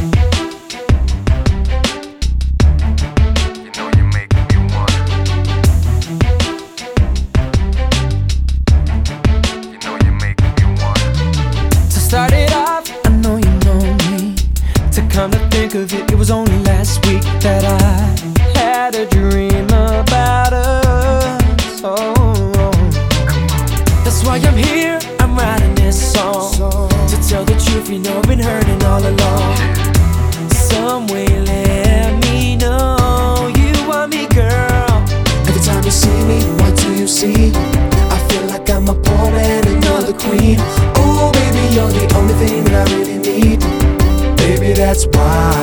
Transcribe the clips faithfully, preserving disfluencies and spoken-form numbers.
Start it off, I know you know me. To come to think of it, it was only last week that I had a dream about us. Oh, that's why I'm here, I'm writing this song. To tell the truth, you know I've been hurting all along. Some way let me know you want me, girl. Every time you see me, what do you see? I feel like I'm a poor man and you're the queen. Oh baby, you're the only thing that I really need. Baby, that's why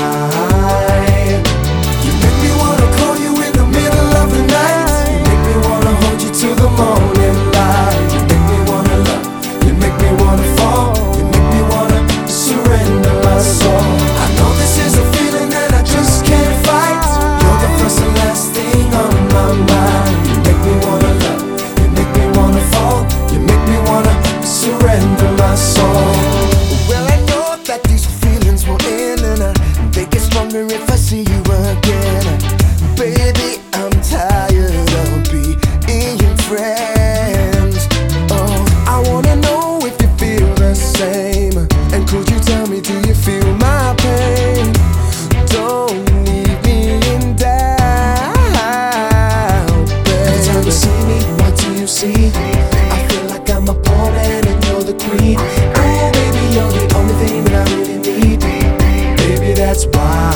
you make me wanna call you in the middle of the night. You make me wanna hold you till the morning light. You make me wanna love, you make me wanna fall. You make me wanna surrender my soul. I know this is a feeling that I just can't fight. You're the first and last thing on my mind. You make me wanna love, you make me wanna fall. You make me wanna surrender my soul. Well, I know that these feelings will end, and I, they get stronger if I see you again. Baby, I'm tired of being friends. Oh, I wanna know if you feel the same. And could you tell me, do you feel my pain? Don't leave me in doubt, baby. Every time you see me, what do you see? I feel like I'm a poor man and you're the queen. Oh baby, you're the only thing that I really need. Baby, that's why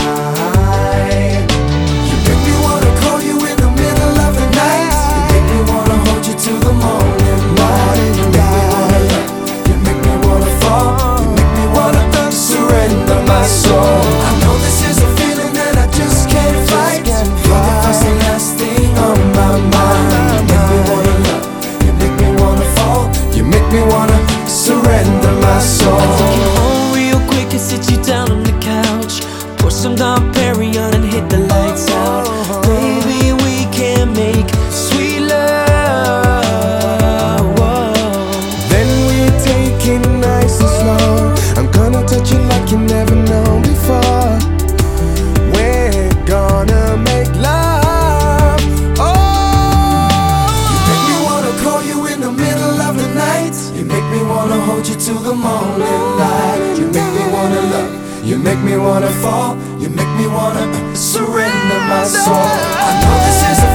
you make me wanna call you in the middle of the night. You make me wanna hold you till the morning light. You make me wanna love, you make me wanna fall. You make me wanna surrender my soul. I know this is a feeling that I just can't fight. You're the first and last thing on my mind. You make me wanna love, you make me wanna fall. You make me wanna surrender my soul. I take you home real quick and sit you down on the couch. Pour some Dom Perignon and hit the lights out. Baby, we can make sweet love. Whoa. Then we take it nice and slow. I'm gonna touch you like you never known before. We're gonna make love. Oh, you make me wanna call you in the middle of the night. You make me wanna hold you till the morning light. You make me wanna love, you make me wanna fall. You make me wanna surrender my soul. I know this is a